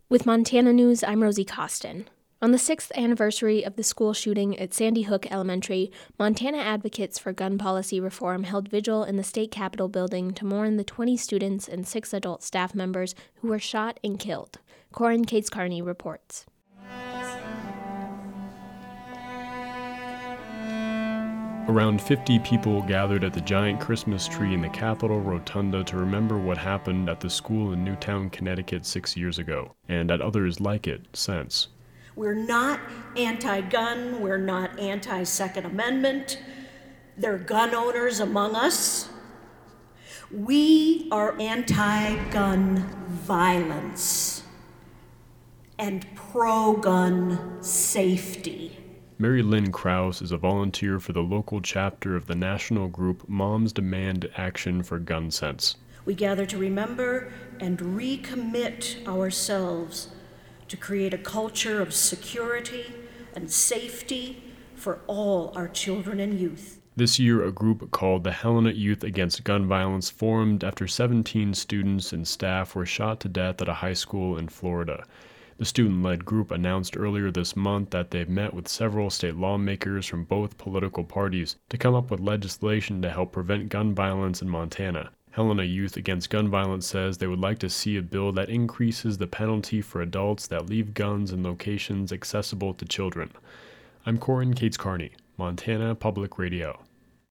With Montana News, I'm Rosie Costin. On the 6th anniversary of the school shooting at Sandy Hook Elementary, Montana advocates for gun policy reform held vigil in the state capitol building to mourn the 20 students and 6 adult staff members who were shot and killed. Corin Cates-Carney reports. Around 50 people gathered at the giant Christmas tree in the Capitol Rotunda to remember what happened at the school in Newtown, Connecticut 6 years ago, and at others like it since. We're not anti-gun, we're not anti-Second Amendment. There are gun owners among us. We are anti-gun violence and pro-gun safety. Mary Lynn Krause is a volunteer for the local chapter of the national group Moms Demand Action for Gun Sense. We gather to remember and recommit ourselves to create a culture of security and safety for all our children and youth. This year, a group called the Helena Youth Against Gun Violence formed after 17 students and staff were shot to death at a high school in Florida. The student-led group announced earlier this month that they've met with several state lawmakers from both political parties to come up with legislation to help prevent gun violence in Montana. Helena Youth Against Gun Violence says they would like to see a bill that increases the penalty for adults that leave guns in locations accessible to children. I'm Corin Cates-Carney, Montana Public Radio.